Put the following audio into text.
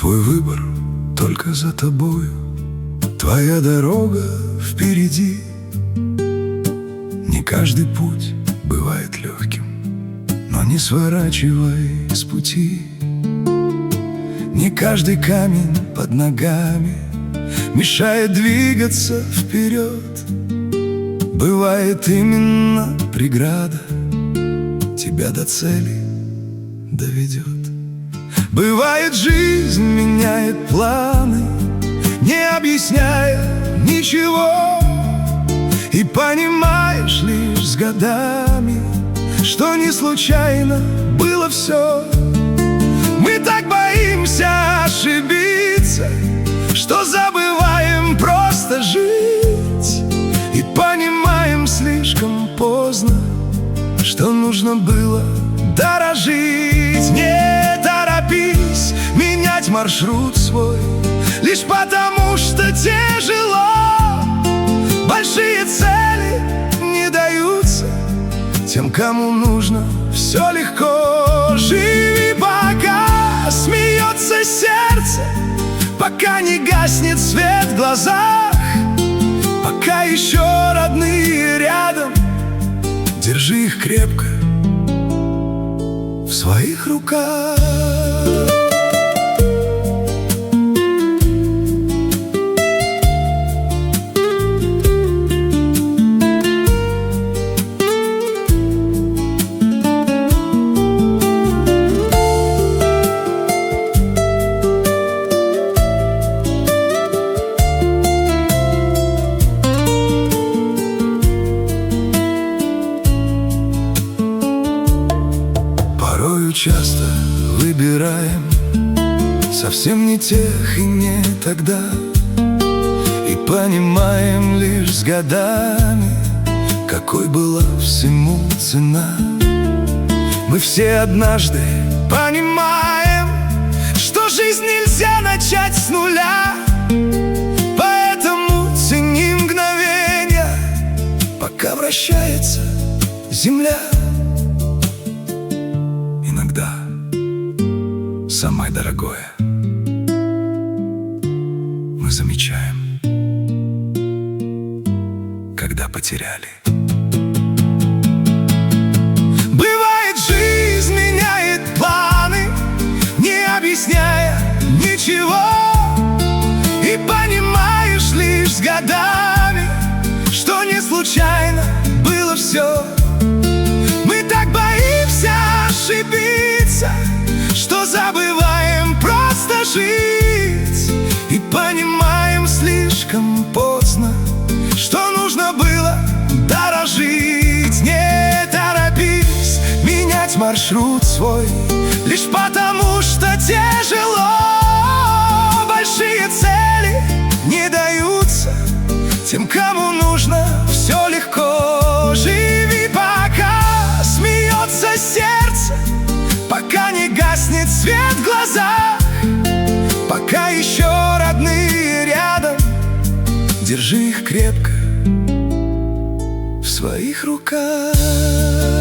Твой выбор только за тобою, твоя дорога впереди. Не каждый путь бывает легким, но не сворачивай с пути. Не каждый камень под ногами мешает двигаться вперед. Бывает именно преграда тебя до цели доведет. Бывает, жизнь меняет планы, не объясняя ничего, и понимаешь лишь с годами, что не случайно было все. Мы так боимся ошибиться, что забываем просто жить, и понимаем слишком поздно, что нужно было дорожить. Не торопись менять маршрут свой лишь потому, что тяжело. Большие цели не даются тем, кому нужно все легко. Живи, пока смеется сердце, пока не гаснет свет в глазах, пока еще родные рядом. Держи их крепко в своих руках. Порою часто выбираем совсем не тех и не тогда, и понимаем лишь с годами, какой была всему цена. Мы все однажды понимаем, что жизнь нельзя начать с нуля, поэтому цени мгновенья, пока вращается земля. Иногда самое дорогое мы замечаем, когда потеряли. Бывает, жизнь меняет планы, не объясняя ничего, и понимаешь лишь с годами, что не случайно было все. Мы так боимся ошибиться, что забываем просто жить, и понимаем слишком поздно, что нужно было дорожить. Не торопись менять маршрут свой лишь потому, что тяжело. Большие цели не даются тем, кому нужно все легко. Живи, пока смеется сердце, пока не гаснет свет в глазах, пока еще родные рядом. Держи их крепко в своих руках.